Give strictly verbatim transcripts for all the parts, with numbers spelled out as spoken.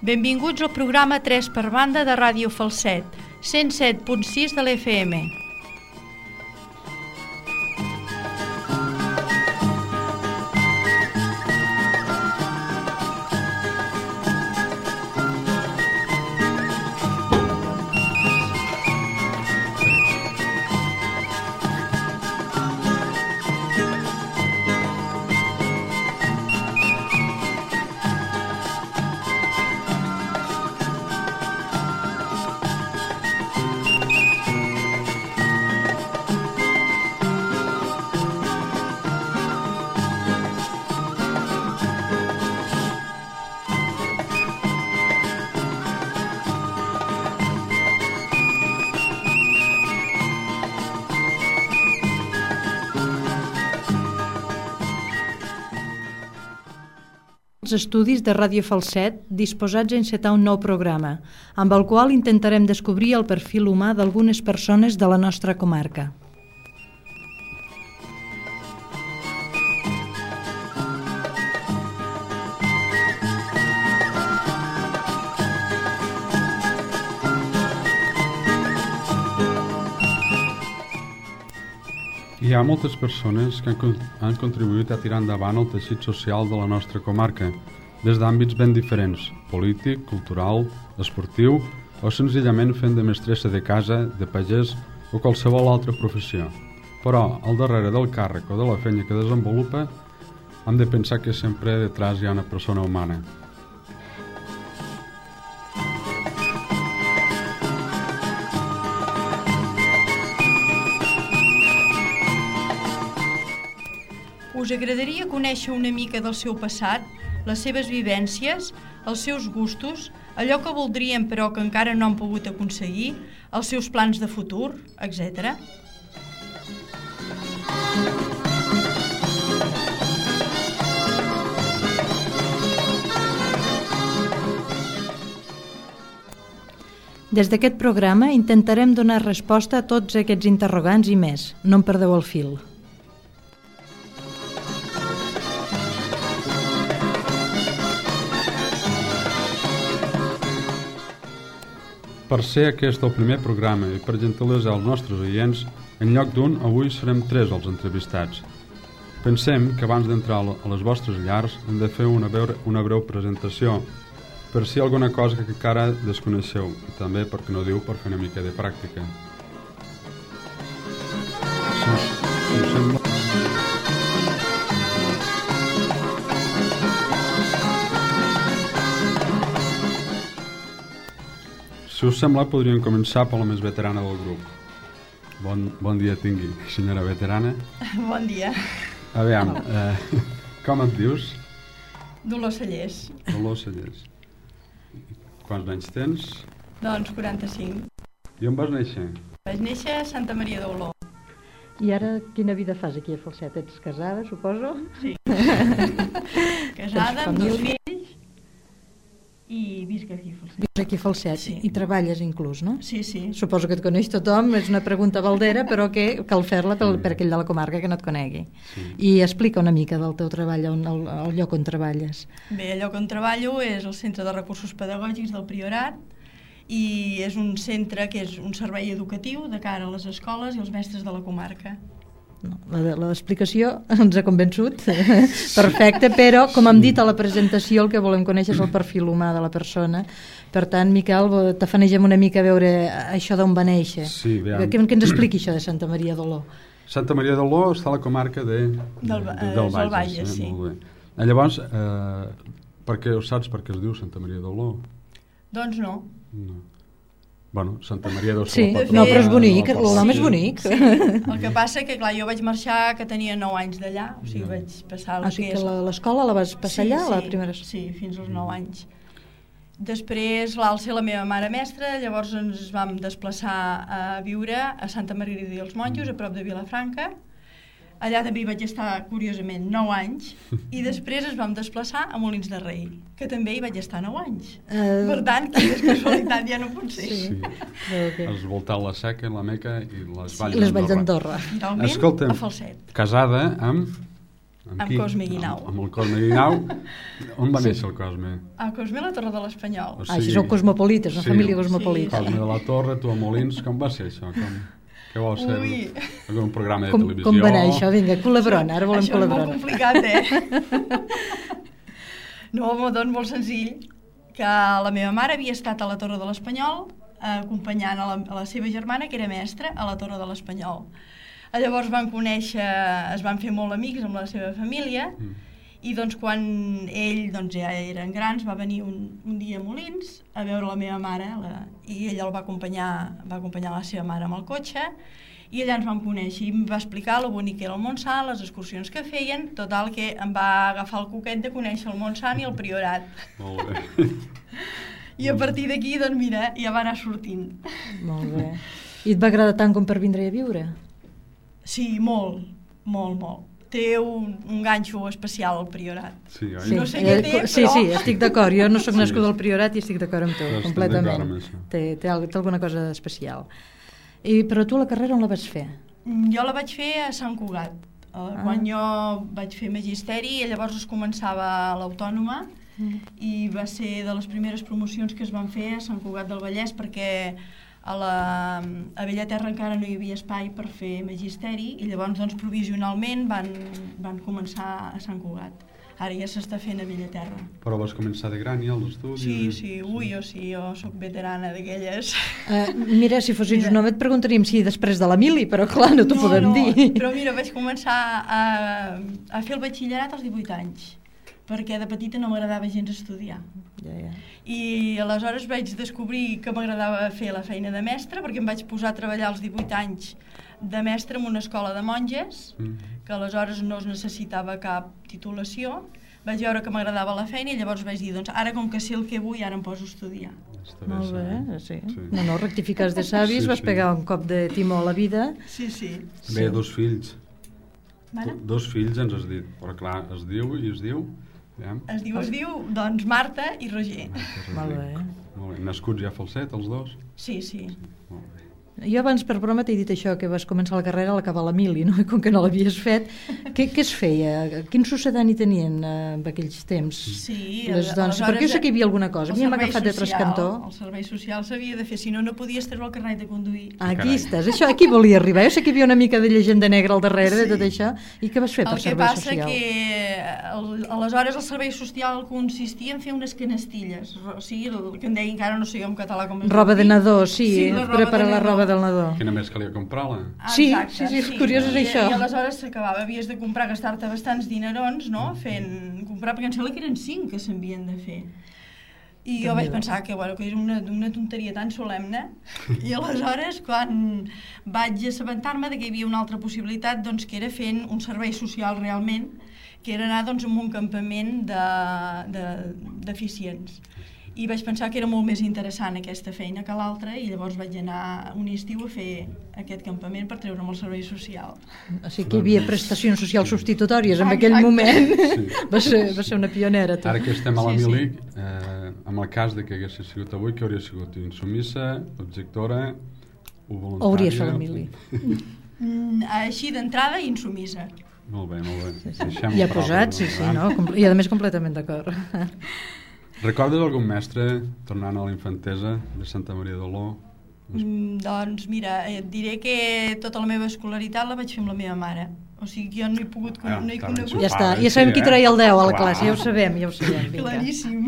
Benvinguts al programa tres per banda de Ràdio Falset, cent set punt sis de l'F M. Els estudis de Ràdio Falset disposats a encetar un nou programa, amb el qual intentarem descobrir el perfil humà d'algunes persones de la nostra comarca. Hi ha moltes persones que han, han contribuït a tirar endavant el teixit social de la nostra comarca, des d'àmbits ben diferents, polític, cultural, esportiu o senzillament fent de mestressa de casa, de pagès o qualsevol altra professió. Però, al darrere del càrrec o de la feina que desenvolupa, hem de pensar que sempre detrás hi ha una persona humana. Us agradaria conèixer una mica del seu passat, les seves vivències, els seus gustos, allò que voldrien però que encara no han pogut aconseguir, els seus plans de futur, etcètera. Des d'aquest programa intentarem donar resposta a tots aquests interrogants i més. No en perdeu el fil. Per ser aquest el primer programa i per gentilesa als nostres oients, en lloc d'un, avui serem tres els entrevistats. Pensem que abans d'entrar a les vostres llars hem de fer una breu, una breu presentació, per si alguna cosa que encara desconeixeu, i també, per què no diu, per fer una mica de pràctica. Si us, si us sembla... Si us sembla, podríem començar per la més veterana del grup. Bon, bon dia tingui, senyora veterana. Bon dia. A veure, eh, com et dius? Dolors Cellers. Dolors Cellers. Quants anys tens? Doncs quaranta-cinc. I on vas néixer? Vaig néixer a Santa Maria d'Oló. I ara quina vida fas aquí a Falset? Ets casada, suposo? Sí. Casada, amb dos fills. I visc aquí a Falset. Vius aquí a Falset, sí. I treballes inclús, no? Sí, sí. Suposo que et coneix tothom, és una pregunta baldera, però que cal fer-la per, per aquell de la comarca que no et conegui. Sí. I explica una mica del teu treball, on, el, el lloc on treballes. Bé, el lloc on treballo és el Centre de Recursos Pedagògics del Priorat i és un centre que és un servei educatiu de cara a les escoles i els mestres de la comarca. No, l'explicació ens ha convençut, perfecte, però com hem dit a la presentació el que volem conèixer és el perfil humà de la persona. Per tant, Miquel, t'afanegem una mica a veure això d'on va néixer. Sí, que, que ens expliqui això de Santa Maria d'Oló. Santa Maria d'Oló està a la comarca de, del, de, del Bages, Bages, sí. Molt bé. Eh, llavors, eh, per què ho saps per què es diu Santa Maria d'Oló? Doncs no. No. Bueno, Santa Maria deu sí, no, però és bonic, el nom és bonic. Sí. El que passa que, clar, jo vaig marxar que tenia nou anys d'allà, o sigui, vaig passar... Ah, o sigui que l'escola la vas passar sí, allà? Sí, la primera... sí, fins als nou anys. Després l'Alça, la meva mare mestra, llavors ens vam desplaçar a viure a Santa Margarida i els Monjos, a prop de Vilafranca. Allà també hi vaig estar, curiosament, nou anys, i després ens vam desplaçar a Molins de Rei, que també hi vaig estar nou anys. Uh... Per tant, quina casualitat ja no pot ser. Sí, sí. Okay. Has voltat la Seca, la Meca i les Valls sí, les Valls d'Andorra. Escolta'm, a Falset. Casada amb... Amb, amb qui? Cosme Guinau. Amb, amb el Cosme Guinau. On va sí. néixer el Cosme? El Cosme a la Torre de l'Espanyol. O sigui, ah, així sou cosmopolites, una sí, família cosmopolita. Cosme de la Torre, tu a Molins, com va ser això? Com, què vol ser? Ui. Un programa de com, televisió? Com va anar això? Vinga, col·labrona, ara volem això col·labrona. Això és molt complicat, eh? No, doncs molt senzill, que la meva mare havia estat a la Torre de l'Espanyol acompanyant a la, a la seva germana, que era mestra, a la Torre de l'Espanyol. Llavors van conèixer, es van fer molt amics amb la seva família, mm. i doncs quan ell doncs, ja eren grans va venir un, un dia a Molins a veure la meva mare, la, i ell el va acompanyar, va acompanyar la seva mare amb el cotxe, i allà ens vam conèixer i em va explicar lo bonic que era el Montsant, les excursions que feien, total que em va agafar el coquet de conèixer el Montsant i el Priorat. Molt bé. I a partir d'aquí, doncs mira, ja va anar sortint. Molt bé. I et va agradar tant com per vindre a viure? Sí, molt, molt, molt. Té un, un ganxo especial al Priorat. Sí, oi? No sé què té, però... Sí, sí, estic d'acord. Jo no soc sí. nascuda al Priorat i estic d'acord amb tu, però completament. Té, té, té alguna cosa especial. I, però tu la carrera on la vas fer? Jo la vaig fer a Sant Cugat. Ah. Quan jo vaig fer magisteri, llavors es començava l'Autònoma, mm. i va ser de les primeres promocions que es van fer a Sant Cugat del Vallès, perquè a la a Bellaterra encara no hi havia espai per fer magisteri i llavors doncs provisionalment van, van començar a Sant Cugat. Ara ja s'està fent a Bellaterra. Però vas començar de gran ja els estudis? Sí, sí, ui, jo sí, jo soc veterana d'aquelles. Uh, mira, si fossis mira. un home et preguntaríem si després de la mili, però clar, no t'ho no, podem no, dir. Però mira, vaig començar a, a fer el batxillerat als divuit anys, perquè de petita no m'agradava gens estudiar. Ja, ja. I aleshores vaig descobrir que m'agradava fer la feina de mestra, perquè em vaig posar a treballar als divuit anys de mestra en una escola de monges, mm. que aleshores no es necessitava cap titulació. Vaig veure que m'agradava la feina i llavors vaig dir, doncs ara com que sé el que vull, ara em poso a estudiar. Està molt bé, sí. sí. No, no, rectifiques de savis, sí, vas sí. pegar un cop de timó a la vida. Sí, sí. Bé, sí. dos fills. Mare? Dos fills ens has dit, però clar, es diu i es diu... Ja. Es diu, es diu, doncs, Marta i Roger. Molt bé. Molt bé. Nascuts ja falset, els dos? Sí, sí. sí. Molt bé. Jo abans per broma t'he dit això, que vas començar la carrera a l'acabar la mili, no? I com que no l'havies fet, què, què es feia? Quin succedani tenien eh, en aquells temps? Sí, les dones? Perquè jo sé que hi havia alguna cosa, a mi m'ha agafat de trascantó. El servei social s'havia de fer, si no, no podies treure el carnet de conduir. Ah, aquí Carai. Estàs, això, aquí volia arribar. Jo sé que hi havia una mica de llegenda negra al darrere sí. de tot això. I què vas fer per servei social? El que passa que el, aleshores el servei social consistia en fer unes canestilles, o sigui, el que en deia encara no sé jo en català com es roba de nadó, sí, sí preparar la roba del nadó. Que només calia comprar-la. Sí, sí, sí, sí, curiós és I, això. I aleshores s'acabava, havies de comprar, gastar-te bastants dinerons, no?, fent, comprar, perquè em sembla que eren cinc que s'havien de fer. I jo vaig pensar que, bueno, que era una, una tonteria tan solemne, i aleshores, quan vaig assabentar-me de que hi havia una altra possibilitat, doncs que era fent un servei social realment, que era anar doncs, a un campament de, de, deficients. I vaig pensar que era molt més interessant aquesta feina que l'altra i llavors vaig anar un estiu a fer aquest campament per treure'm el servei social. O sigui que hi havia prestacions socials substitutòries en aquell moment. Sí. Va, ser, va ser una pionera. Tu. Ara que estem a la sí, mili, sí. eh, amb el cas de que hagués sigut avui, que hauria sigut insumissa, objectora o voluntària? O hauries fet la mili? Mm, així d'entrada, insumissa. Molt bé, molt bé. Sí, sí. Ja posat, sí, sí, no? I a més completament d'acord. Recordes algun mestre, tornant a la infantesa, de Santa Maria d'Oló? Mm, doncs mira, et diré que tota la meva escolaritat la vaig fer amb la meva mare. O sigui, jo no he pogut... Ah, no he conegut... Ja està, ja sabem qui traia el deu a la classe, ja ho sabem, ja ho sabem. Vinga. Claríssim.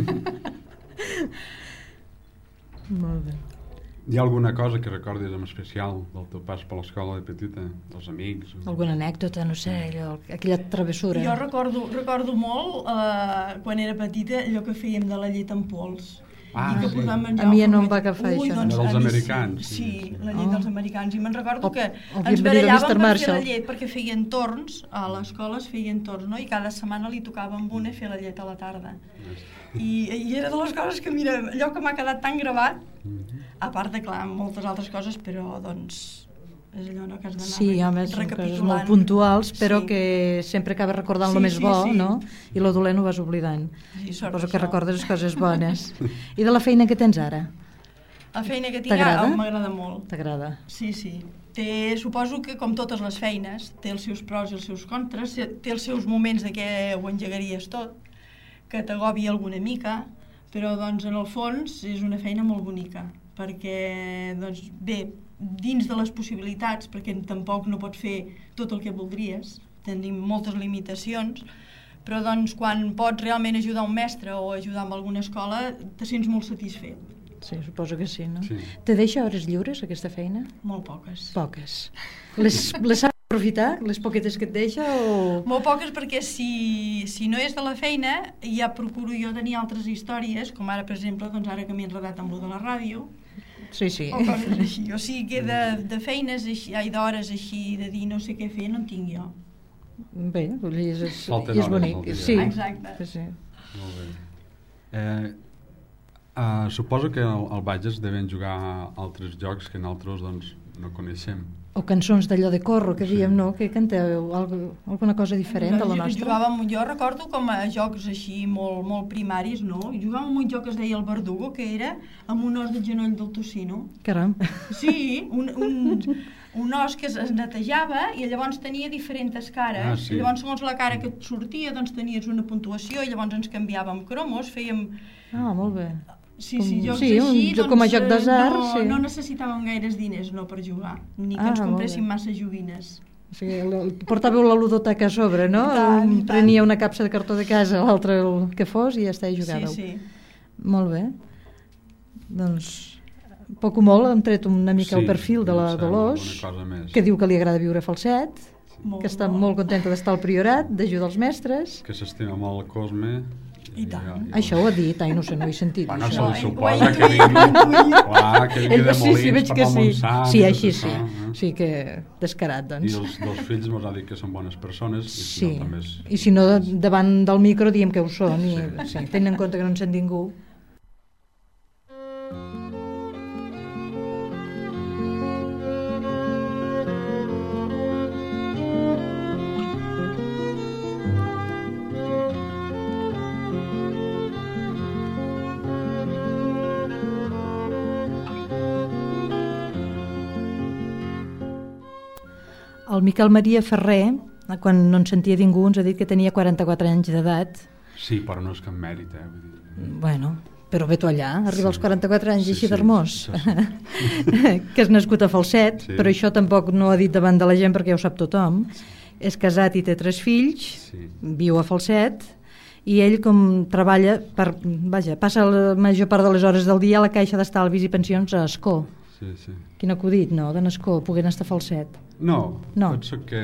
Molt bé. Hi ha alguna cosa que recordis en especial del teu pas per l'escola de petita, dels amics? O... Alguna anècdota, no sé, allò, aquella travessura? Jo recordo, recordo molt, eh, quan era petita, allò que fèiem de la llet en pols. Ah, i que sí. A mi ja no em va agafar Ui, això. Doncs, dels americans. Sí, sí, la llet oh. dels americans. I me'n recordo que o, ens barallàvem per fer la llet, perquè feien torns, a l'escola es feien torns, no? I cada setmana li tocava amb una fer la llet a la tarda. I, i era de les coses que, mira, allò que m'ha quedat tan gravat, a part de, clar, moltes altres coses, però, doncs, és allò no, que has d'anar sí, home, són coses molt puntuals, però sí. que sempre acabes recordant sí, el més sí, bo, sí. no? I el dolent ho vas oblidant. Sí, Suposo que recordes les coses bones. I de la feina que tens ara? La feina que tinc ara m'agrada molt. T'agrada? Sí, sí. Té, suposo que, com totes les feines, té els seus pros i els seus contres, té els seus moments de què ho engegaries tot, que t'agobia alguna mica, però doncs, en el fons és una feina molt bonica, perquè doncs, bé, dins de les possibilitats, perquè tampoc no pots fer tot el que voldries, tenim moltes limitacions, però doncs, quan pots realment ajudar un mestre o ajudar en alguna escola, te sents molt satisfet. Sí, suposo que sí, no? Sí. Te deixa hores lliures, aquesta feina? Molt poques. Poques. Les, les saps aprofitar, les poquetes que et deixa? O... Molt poques, perquè si, si no és de la feina, ja procuro jo tenir altres històries, com ara, per exemple, doncs ara que m'he enredat amb lo de la ràdio, sí, sí. o coses així. O sigui que de, de feines, així, ai, d'hores així, de dir no sé què fer, no en tinc jo. Bé, és, és, Falten és bonic. hores, sí. Exacte. Sí, sí. Molt bé. Eh, Uh, suposo que al, al Bages deven jugar altres jocs que nosaltres doncs, no coneixem. O cançons d'allò de corro, que diem, Sí. no? Que canteu algo, alguna cosa diferent de la nostra. Jugàvem, jo recordo com a jocs així molt, molt primaris, no? I jugàvem amb un joc que es deia el Verdugo, que era amb un os de genoll del tocino. Caram. Sí, un, un, un os que es, es netejava i llavors tenia diferents cares. Ah, sí. I llavors, segons la cara que et sortia, doncs tenies una puntuació i llavors ens canviàvem cromos, fèiem... Ah, molt bé. Sí, Com- sí, jocs sí, un així, joc doncs, com a joc d'atzar, no, sí. no necessitàvem gaires diners no per jugar, ni que Ah, ens molt compréssim bé. massa joguines. O sigui, el- portàveu la ludoteca a sobre, no? I tant, Un i tant. prenia una capsa de cartó de casa, l'altre el que fos, i ja està, i jugàveu. Sí, sí. Molt bé. Doncs, poc o molt, hem tret una mica el perfil de la em sembla Dolors, alguna cosa més. que diu que li agrada viure a Falset, Molt, que està molt contenta d'estar al priorat, d'ajudar els mestres. Que s'estima molt el Cosme. I tant. Això ho ha dit, ai, no sé, no ho he sentit. Bueno, això. se li ell- suposa ho que ha vingui, intuït. clar, que vingui Ell, de sí, sí, Molins veig per que la sí. Montsant. Sí, i tot així sí. això, eh? Sí que descarat, I doncs. els dos fills mos ha dit que són bones persones. I si Sí, no, també és... i si no, davant del micro diem que ho són, i Sí. sí, tenint en compte que no en sent ningú. El Miquel Maria Ferrer, quan no en sentia ningú, ens ha dit que tenia quaranta-quatre anys d'edat. Sí, però no és cap mèrit, eh? Vull dir... Bueno, però ve tu allà, arriba als Sí. quaranta-quatre anys Sí, així sí, d'hermós, això sí. que és nascut a Falset, Sí. però això tampoc no ho ha dit davant de la gent perquè ja ho sap tothom. És casat i té tres fills, Sí. viu a Falset, i ell com treballa, per, vaja, passa la major part de les hores del dia a la Caixa d'Estalvis i Pensions a Escó. Sí, sí. Quin acudit, no?, d'en Escó, poguent estar a Falset. No, No. penso que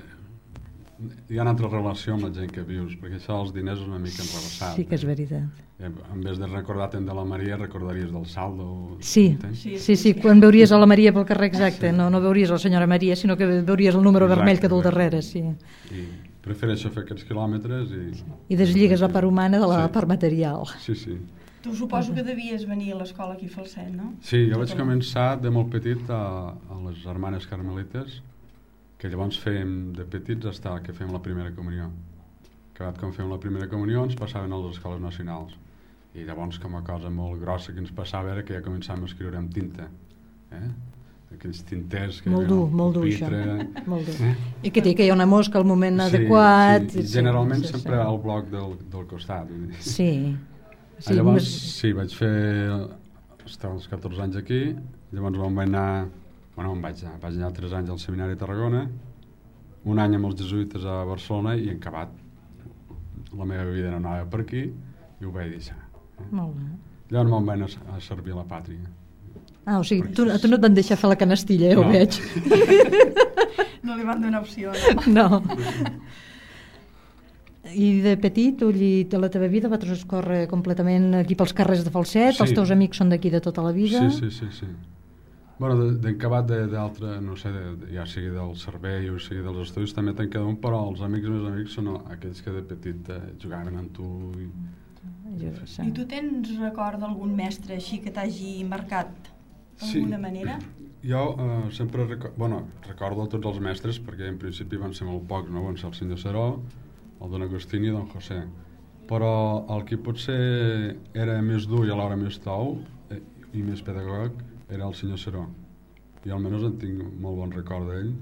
hi ha una altra relació amb la gent que vius, perquè això dels diners és una mica enrevessat. Sí que és veritat. Eh? En vez de recordar-te'n de la Maria, recordaries del saldo. Sí, entens? Sí. sí, sí, quan veuries a la Maria pel carrer exacte, no, no veuries la senyora Maria, sinó que veuries el número Exacte, vermell que du al exacte. darrere, sí. I prefereixo fer aquests quilòmetres i... I desligues la part humana de la Sí. part material. Sí, sí. Tu suposo que devies venir a l'escola aquí a Falset, no? Sí, jo vaig començar de molt petit a, a les Hermanes Carmelites, que llavors fèiem de petits fins que fèiem la primera comunió. Acabat com fèiem la primera comunió ens passaven a les escoles nacionals. I llavors com a cosa molt grossa que ens passava era que ja començàvem a escriure amb tinta. Eh? Aquells tinters que... Molt dur, molt dur, això. pupitre. Molt dur. Eh? I que té que hi ha una mosca al moment Sí, adequat. sí, i generalment sí, sí, sempre sí. al bloc del, del costat. vull dir. Sí. Sí, llavors, més- sí, vaig fer estar als catorze anys aquí, llavors on vaig anar, bueno, on vaig anar, vaig anar tres anys al seminari de Tarragona, un any amb els jesuïtes a Barcelona i en acabat la meva vida no anava per aquí i ho vaig deixar. Eh? Molt bé. Llavors me'n vaig anar a servir a la pàtria. Ah, o sigui, tu, a tu no et van deixar fer la canastilla, eh, ho No. veig. No li van donar opció, no? No. I de petit, ull, i de la teva vida va transcorrer completament aquí pels carrers de Falset, Sí. els teus amics són d'aquí de tota la vida. Sí, sí, sí, sí. Bueno, de- d'encabat de, d'altre, no sé, de, de, ja sigui del servei o sigui dels estudis, també te'n queda un, però els amics més amics són aquells que de petit eh, jugaven amb tu. I... Jo, sí. I tu tens record d'algun mestre així que t'hagi marcat d'alguna manera? Jo eh, sempre recordo, bueno, recordo tots els mestres perquè en principi van ser molt pocs, no? Van ser el senyor Seró, el don Agustí i don José. Però el que potser era més dur i alhora més tou, eh, i més pedagog era el senyor Seró. I almenys en tinc molt bon record d'ell.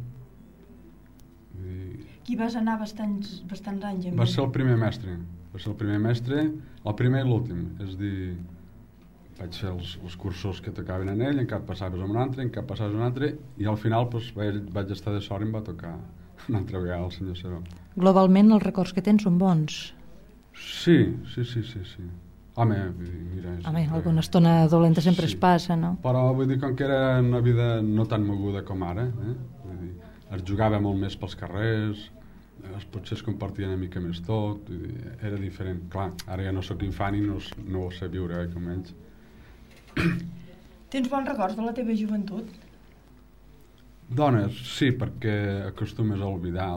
I... Qui vas anar bastants, bastants anys amb Va ell? ser el primer mestre. Va ser el primer mestre, el primer i l'últim. És dir, vaig fer els, els cursos que tocaven en ell, en cap passaves amb un altre, en cap passaves amb un altre, i al final pues, vaig, vaig estar de sort i em va tocar una altra vegada el senyor Seró. Globalment els records que tens són bons. Sí, sí, sí, sí, sí. Home, mira... És, Home, alguna estona dolenta sempre sí. es passa, no? Però vull dir, com que era una vida no tan moguda com ara, eh? Vull dir, es jugava molt més pels carrers, es, potser es compartia una mica més tot, vull dir, era diferent. Clar, ara ja no sóc infant i no, no ho sé viure eh, com ells. Tens bons records de la teva joventut? Dones, sí, perquè acostumes a oblidar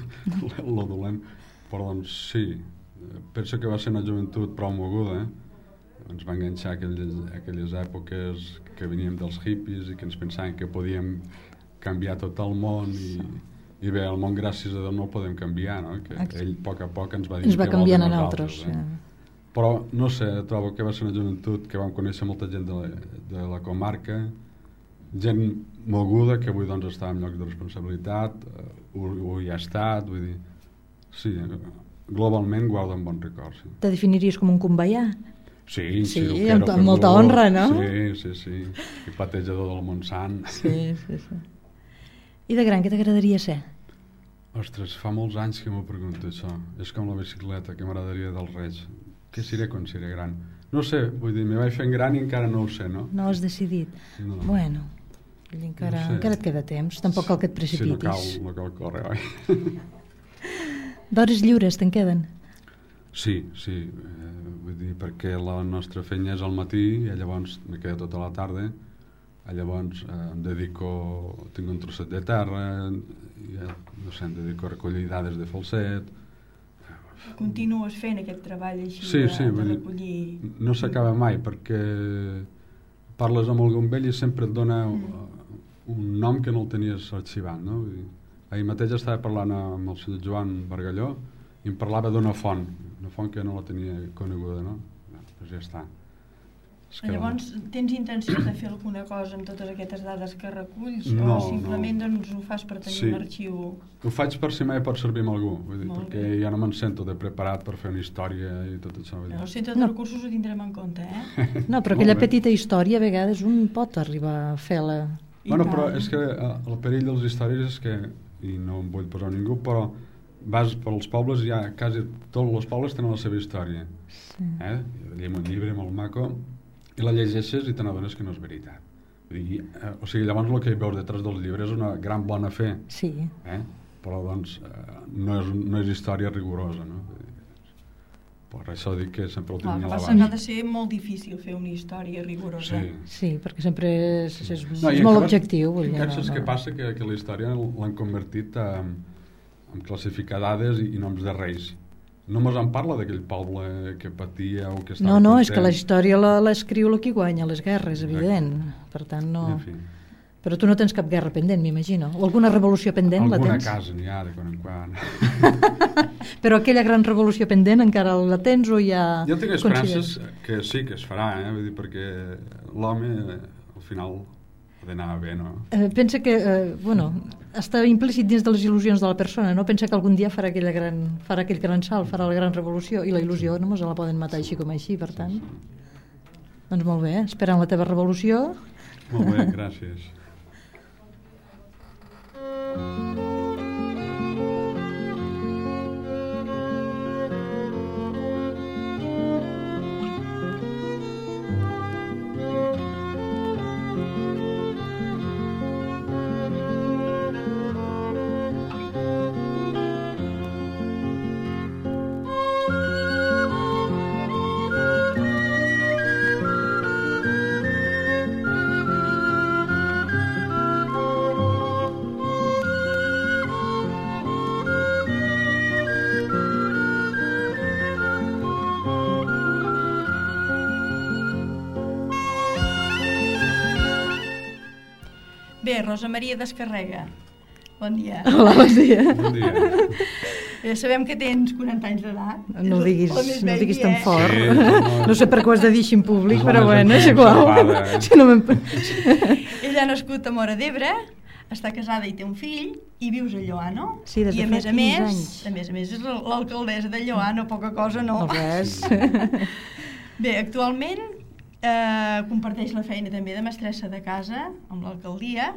el dolent, però doncs sí, penso que va ser una joventut prou moguda, eh? Ens va enganxar aquelles, aquelles èpoques que veníem dels hippies i que ens pensàvem que podíem canviar tot el món i, i bé, el món gràcies a Déu no el podem canviar, no? Que ell a poc a poc ens va dir ens va que vol canviant de en nosaltres, altres. eh? Ja. Però no sé, trobo que va ser una joventut que vam conèixer molta gent de la, de la comarca, gent moguda que avui doncs està en llocs de responsabilitat, ho, ho hi ha estat, vull dir, sí, globalment guardo un bon record, sí. Te definiries com un conveià? Sí, sí, sí amb, amb molta honra, no? Sí, sí, sí, i patejador del Montsant. Sí, sí, sí. I de gran, què t'agradaria ser? Ostres, fa molts anys que m'ho pregunto això. És com la bicicleta que m'agradaria dels Reis. Què seré quan seré gran? No sé, vull dir, me vaig fent gran i encara no ho sé, no? No ho has decidit? No. Bueno, encara, no sé. encara et queda temps, tampoc cal que et precipitis. Sí, no cal, no cal córrer, oi? D'hores lliures te'n queden? Sí, sí, eh, vull dir, perquè la nostra feina és al matí i llavors me queda tota la tarda, llavors eh, em dedico, tinc un trosset de terra, i, eh, no sé, em dedico a recollir dades de falset. Continues fent aquest treball així sí, de, sí, de dir, recollir... no s'acaba mai, perquè parles amb algun vell i sempre et dona mm. un nom que no el tenies arxivant, no? Vull dir, ahir mateix estava parlant amb el senyor Joan Bargalló i em parlava d'una font, una font que no la tenia coneguda, no? Doncs ja està. Que... Llavors, tens intenció de fer alguna cosa amb totes aquestes dades que reculls no, o simplement no. doncs, ho fas per tenir sí. un arxiu? Ho faig per si mai pot servir amb algú, vull dir, Molt perquè bé. ja no me'n sento de preparat per fer una història i tot això. No, el centre de no. recursos ho tindrem en compte, eh? No, però aquella petita història a vegades un pot arribar a fer-la. Bueno, però és que el perill de les històries és que, i no em vull posar ningú, però vas pels pobles i ja quasi tots els pobles tenen la seva història. Sí. Eh? Lleim un llibre molt maco i la llegeixes i te n'adones que no és veritat. Vull dir, eh, o sigui, llavors el que hi veus detrás dels llibres és una gran bona fe, sí. eh? Però doncs eh, no, és, no és història rigorosa, no? Per això dic que sempre ho tinc a l'abast. l'abast. Ha de ser molt difícil fer una història rigorosa. Sí, sí perquè sempre és, és, no, és molt objectiu. Vull dir, no, saps no, què passa? Que, que la història l'han convertit en, en classificar dades i, i noms de reis. No mos en parla d'aquell poble que patia o que estava no, no, content. és que la història l'escriu el qui guanya les guerres, evident. Per tant, no... En fi. Però tu no tens cap guerra pendent, m'imagino. O alguna revolució pendent alguna la tens? Alguna casa n'hi ha, de quan en quan. Però aquella gran revolució pendent encara la tens o ja... Jo tinc esperances que sí, que es farà, eh? Vull dir, perquè l'home al final ha d'anar bé, no? Eh, pensa que, eh, bueno, està implícit dins de les il·lusions de la persona, no? Pensa que algun dia farà, aquella gran, farà aquell gran salt, farà la gran revolució, i la il·lusió no mos la poden matar així com així, per tant. Sí, sí. Doncs molt bé, esperant la teva revolució. Molt bé, gràcies. Bé, Rosa Maria Descarrega. Bon dia. Hola, bon dia. Bon dia. Ja sabem que tens quaranta anys d'edat. No ho diguis, no ho diguis tan eh? fort. Sí, no, No sé per què ho has de dir així en públic, És però la bueno, més és igual. conservada, eh? Si no me'n- Ella ha nascut a Móra d'Ebre, està casada i té un fill, i vius a Lloà, no? Sí, des de I a fa més a quinze més, anys. a més a més és l'alcaldessa de Lloà, no poca cosa, no. No res. Bé, actualment eh, comparteix la feina també de mestressa de casa amb l'alcaldia,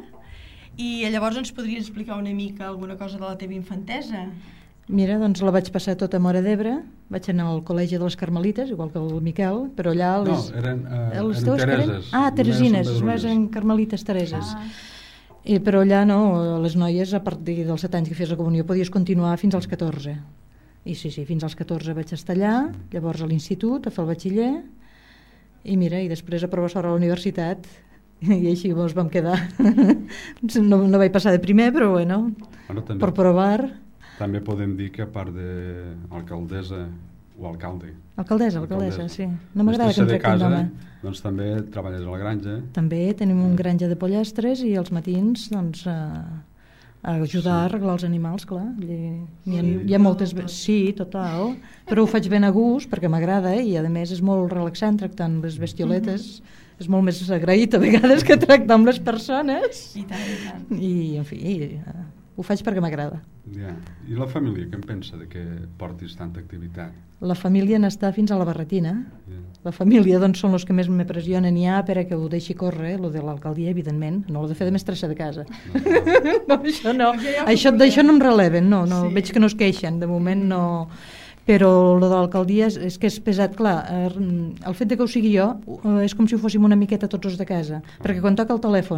i llavors ens podries explicar una mica alguna cosa de la teva infantesa? Mira, doncs la vaig passar tota a Móra d'Ebre, vaig anar al col·legi de les Carmelites, igual que el Miquel, però allà... No, Les, eren, eh, les eren teves que eren? Tereses. Ah, Teresines, Les les meves meves eren Carmelites Tereses. Ah. I, però allà no, les noies a partir dels set anys que fes la comunió podies continuar fins als catorze. I sí, sí, fins als catorze vaig estar allà, llavors a l'institut, a fer el batxiller, i mira, i després a professora a la universitat, i així ens vam quedar. No, no vaig passar de primer, però bueno, Bueno, també, per provar. també podem dir que a part d'alcaldessa o alcalde, Alcaldessa, alcaldessa, Alcaldessa. sí. No m'agrada que em mestressa de tractin casa, d'home. doncs també treballes a la granja. També tenim un granja de pollastres i els matins doncs, a, a ajudar a arreglar els animals, clar. Hi, hi, ha, hi ha moltes... Sí, total. Però ho faig ben a gust perquè m'agrada i a més és molt relaxant tractant les bestioletes. És molt més agraït a vegades que tractar amb les persones. I tant, i tant. I, en fi, eh, ho faig perquè m'agrada. Ja. I la família, què en pensa de que portis tanta activitat? La família n'està fins a la barretina. Ja. La família doncs, són els que més me pressionen ja per a que ho deixi córrer, lo de l'alcaldia, evidentment. No l'ho de fer de mestressa de casa. No, això no. Això, d'això no em releven, no, no. Sí. Veig que no es queixen, de moment no. Però lo de l'alcaldia és, és que és pesat, clar. Eh, el fet de que ho sigui jo eh, és com si ho fóssim una miqueta tots els de casa, perquè quan toca el telèfon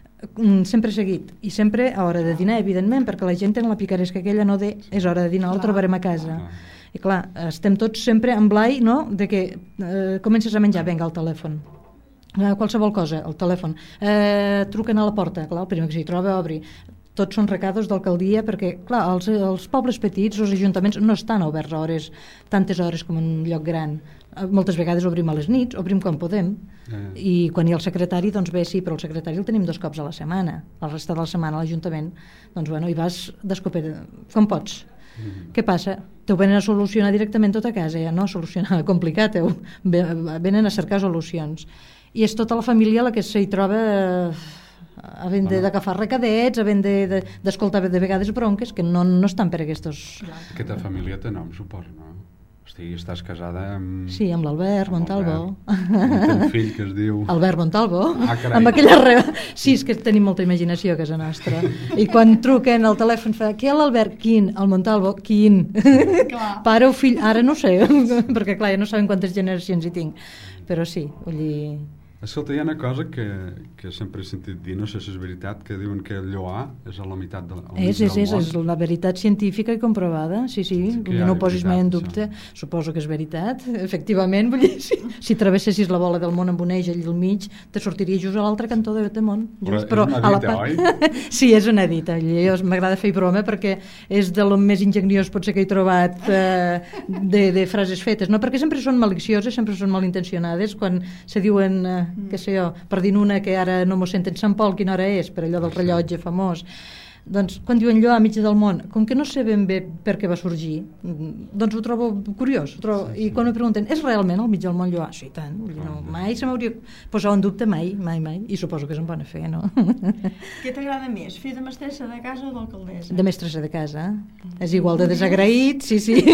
mm, sempre seguit, i sempre a hora de dinar, evidentment, perquè la gent té la picaresca aquella no de és hora de dinar, el trobarem a casa. I clar, estem tots sempre en blai, no?, de que eh, comences a menjar, venga, el telèfon. Eh, qualsevol cosa, el telèfon. Eh, truquen a la porta, clar, el primer que s'hi troba obri. Tots són recados d'alcaldia perquè, clar, els, els pobles petits, els ajuntaments, no estan oberts a hores, tantes hores com en un lloc gran. Eh, Moltes vegades obrim a les nits, obrim quan podem, Eh. i quan hi ha el secretari, doncs bé, sí, però el secretari el tenim dos cops a la setmana. La resta de la setmana a l'Ajuntament, doncs bueno, hi vas d'escopeta, com pots. Mm. Què passa? T'ho venen a solucionar directament tot a casa, ja no a solucionar complicat, eh? Venen a cercar solucions. I és tota la família la que s'hi troba eh, havent de- d'agafar recadets, havent de- de- d'escoltar de, de vegades bronques, que no, no estan per aquests... Aquesta família té nom, suposo, no? Hosti, estàs casada amb... Sí, amb l'Albert amb Montalvo. Albert. Amb un fill que es diu... Albert Montalvo, Ah, carai. amb aquella re... Sí, és que tenim molta imaginació a casa nostra. I quan truquen al telèfon fa, què l'Albert? Quin? El Montalvo? Quin? Clar. Pare o fill? Ara no ho sé, perquè clar, ja no saben quantes generacions hi tinc. Però sí, vull dir... Escolta, hi ha una cosa que, que sempre he sentit dir, no sé si és veritat, que diuen que el Lloà és a la meitat del, al mig És, és, del és, món. és la veritat científica i comprovada, sí, sí, Sí que vull hi dir, ha no ho posis mai en veritat, dubte, suposo que és veritat, efectivament, vull dir, si, si travessessis la bola del món amb un eix allà al mig, te sortiria just a l'altre cantó de, de món. Just, Però és una a la dita, part- Sí, és una dita, jo m'agrada fer broma perquè és de lo més ingeniós potser que he trobat eh, de, de frases fetes, no? Perquè sempre són malicioses, sempre són malintencionades, quan se diuen, eh, què sé jo, per dir una que ara no m'ho senten, Sant Pol, quina hora és, per allò del rellotge famós. Doncs quan diuen Lloà, mig del món, com que no sé ben bé per què va sorgir, doncs ho trobo curiós. Ho trobo, I quan me pregunten, és realment al mig del món Lloà? Sí, tant. Vull dir, no, mai se m'hauria posat en dubte, mai, mai, mai. I suposo que és en bona fe, no? Què t'agrada més, fer de mestressa de casa o d'alcaldessa? De mestressa de casa. És igual de desagraït, sí, sí.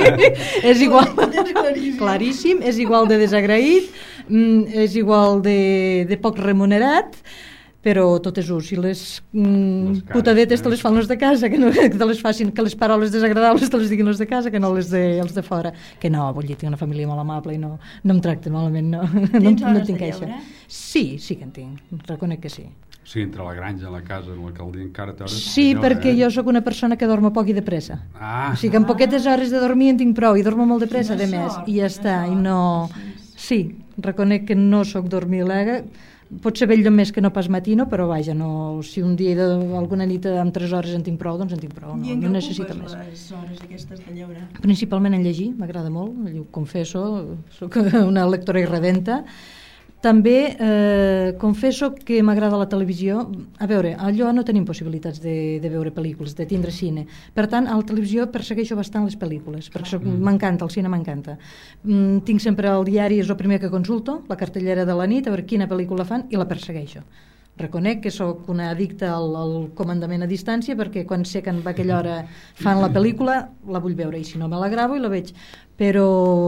És igual... És claríssim. Claríssim, és igual de desagraït, mm, és igual de, de poc remunerat, però tot és ús. Si les, mm, Les cares, putadetes eh? te les fan les de casa, que, no, que te les facin, que les paraules desagradables te les diguin les de casa, que no les de, els de fora. Que no, vull dir, tinc una família molt amable i no, no em tracta malament, no. no, Tens no hores tinc de queixa. lleure? Sí, sí que en tinc, reconec que sí. O sigui, entre la granja, la casa, l'alcaldia, encara t'hores... Sí, perquè jo sóc una persona que dormo poc i de pressa. Ah, O sigui que en poquetes hores de dormir en tinc prou i dormo molt de pressa, Quina de més, sort, i ja quina està, i sort. no... Sí, reconec que no sóc dormilega, potser vello més que no pas matino, però vaja, no, si un dia de, alguna nit amb tres hores en tinc prou, doncs en tinc prou, no, I en què no necessito ocupes més. les hores aquestes de lleure? Principalment en llegir, m'agrada molt, ho confesso, sóc una lectora irredenta, També eh, confesso que m'agrada la televisió. A veure, allò no tenim possibilitats de, de veure pel·lícules, de tindre cine. Per tant, a la televisió persegueixo bastant les pel·lícules, perquè mm. m'encanta, el cine m'encanta. Mm, tinc sempre el diari, és el primer que consulto, la cartellera de la nit, a veure quina pel·lícula fan, i la persegueixo. Reconec que sóc una addicta al, al comandament a distància, perquè quan sé que en aquella hora fan la pel·lícula la vull veure, i si no me la gravo i la veig, però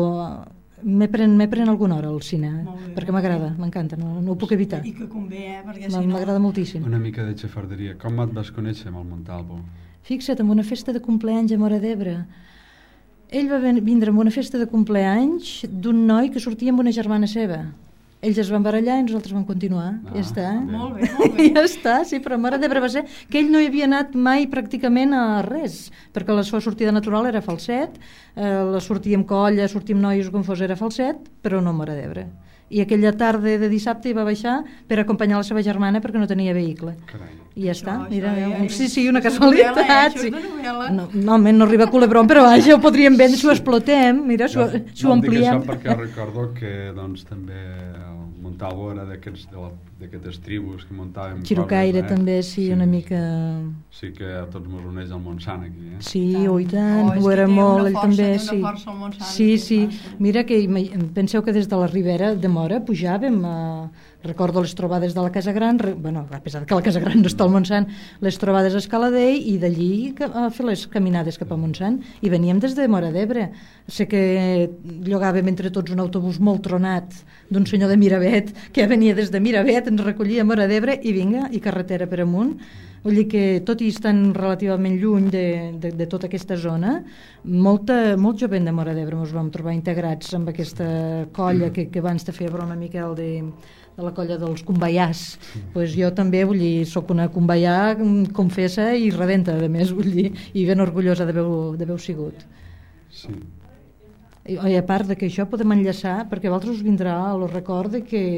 m'he pren, m'he pren alguna hora al cine, eh? Perquè m'agrada, m'encanta, no, no ho puc evitar. I que convé, eh? Perquè si no... M'agrada moltíssim. Una mica de xafarderia. Com et vas conèixer amb el Montalvo? Fixa't, en una festa de compleanys a Móra d'Ebre. Ell va vindre a una festa de compleanys d'un noi que sortia amb una germana seva. Ells es van barallar i nosaltres vam continuar. Ah, ja està. Molt bé, molt bé. Ja està, sí, però a Móra d'Ebre va ser que ell no hi havia anat mai pràcticament a res, perquè la seva sortida natural era Falset, eh, la sortia amb colla, sortia amb noies com fos era Falset, però no a Móra d'Ebre. I aquella tarda de dissabte hi va baixar per acompanyar la seva germana perquè no tenia vehicle. Carai. I ja està. Això, Mira, això, un, sí, sí, una això casualitat. novel·la, eh? Sí. Això és de novel·la. No, no, no arriba a culebron, però vaja, ho podríem vendre si ho explotem. Mira, si ho, si ho no, dic ampliem. això perquè recordo que doncs, també el Montalvo era d'aquestes tribus que muntàvem Xirocaire coses, eh? també, sí, sí, una mica... Sí que a tots mos uneix el Montsant aquí, eh? Sí, oh, i tant, Oh, és ho que era té molt, una ell força, també, té una sí. força el Montsant, Sí, que sí, és fàcil. mira que ima- penseu que des de la Ribera de Móra pujàvem, eh, recordo les trobades de la Casa Gran, re, bueno, a pesar que la Casa Gran no està al Montsant, les trobades a Escaladell i d'allí ca- a fer les caminades cap a Montsant, i veníem des de Móra d'Ebre. Sé que llogàvem entre tots un autobús molt tronat d'un senyor de Miravet, que ja venia des de Miravet, ens recollia a Móra d'Ebre i vinga, i carretera per amunt. Vull dir que, tot i estant relativament lluny de, de, de tota aquesta zona, molta, molt jovent de Móra d'Ebre ens vam trobar integrats amb aquesta colla que, que abans te feia broma, Miquel, de, de la colla dels convaiars. Pues jo també, vull dir, sóc una convaià confessa i redenta, a més, vull dir, i ben orgullosa d'haver-ho sigut. Sí. I, I a part de que això podem enllaçar, perquè a vosaltres us vindrà el record de que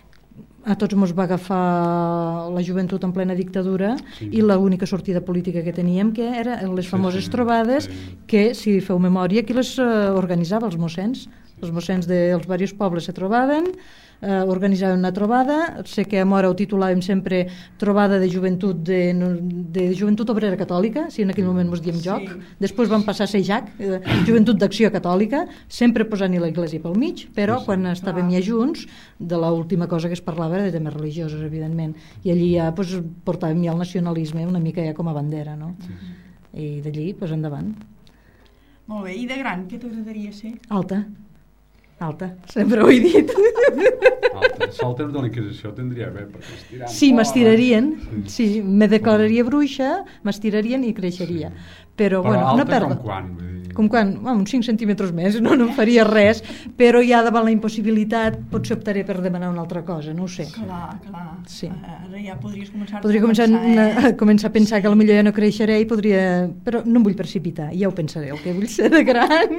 a tots ens va agafar la joventut en plena dictadura, sí. I l'única sortida política que teníem que era les famoses sí, sí, trobades, sí. Que, si feu memòria, qui les uh, organitzava? Els mossens. Sí. Els mossens dels diversos pobles se trobaven, eh, organitzaven una trobada. Sé que a Móra ho titulàvem sempre trobada de joventut de, de joventut obrera catòlica, si en aquell moment ens diem joc. Sí. Després van passar a ser J A C, eh, joventut d'acció catòlica, sempre posant-hi l'església pel mig, però sí, sí. Quan estàvem ja junts, de l'última cosa que es parlava era de temes religiosos, evidentment, i allí ja pues, portàvem ja el nacionalisme una mica ja com a bandera, no? Sí, sí. I d'allí, pues, endavant. Molt bé, i de gran, què t'agradaria ser? Alta. Alta, sempre ho he dit. Alta. Sol temps de la Inquisició tindria bé, perquè estirant... Sí, m'estirarien, sí, sí, me declararia bruixa, m'estirarien i creixeria. Sí. Però, Però bueno, alta no perdo. com quan? Vull dir... Com quan? Bueno, uns cinc centímetres més, no, no em faria res, però ja davant la impossibilitat potser optaré per demanar una altra cosa, no ho sé. Clar, clar. Sí. Ara ja podries començar, Podria començar, pensar, a, eh? començar a pensar que potser ja no creixeré i podria... Però no em vull precipitar, ja ho pensaré, el que vull ser de gran.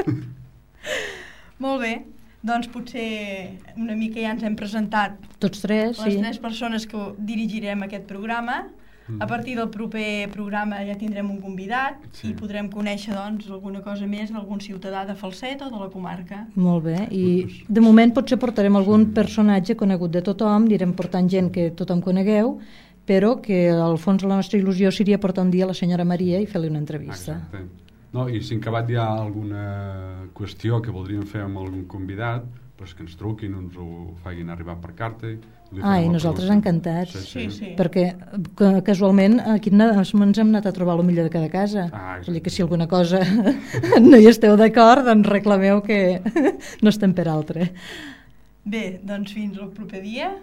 Molt bé, doncs potser una mica ja ens hem presentat Tots tres, les sí. tres persones que dirigirem aquest programa. A partir del proper programa ja tindrem un convidat, sí. I podrem conèixer doncs, alguna cosa més d'algun ciutadà de Falset o de la comarca. Molt bé, i de moment potser portarem algun personatge conegut de tothom, direm portant gent que tothom conegueu, però que al fons la nostra il·lusió seria portar un dia la senyora Maria i fer-li una entrevista. Exacte. No, i si en acabat hi ha alguna qüestió que voldríem fer amb algun convidat, doncs que ens truquin, ens ho facin arribar per carta. Ah, i nosaltres encantats, sí, sí. Sí, sí. Perquè casualment aquí ens hem anat a trobar el millor de cada casa. Ah, Vull dir que si alguna cosa no hi esteu d'acord, doncs reclameu que no estem per altre. Bé, doncs fins al proper dia.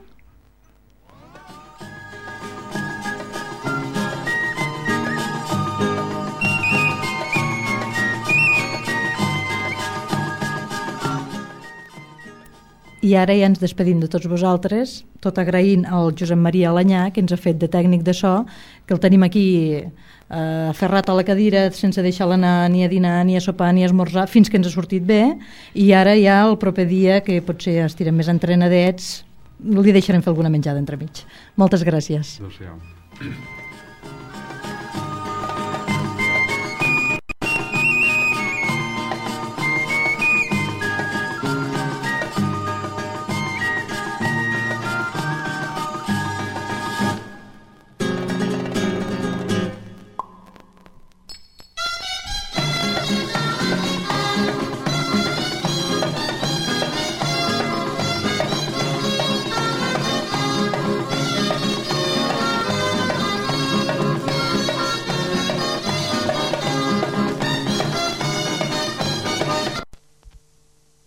I ara ja ens despedim de tots vosaltres, tot agraint al Josep Maria Alanyà, que ens ha fet de tècnic de so, que el tenim aquí eh, aferrat a la cadira sense deixar-la anar ni a dinar, ni a sopar, ni a esmorzar, fins que ens ha sortit bé, i ara ja el proper dia, que potser estirem més entrenadets, li deixarem fer alguna menjada entremig. Moltes gràcies. Adéu-siau.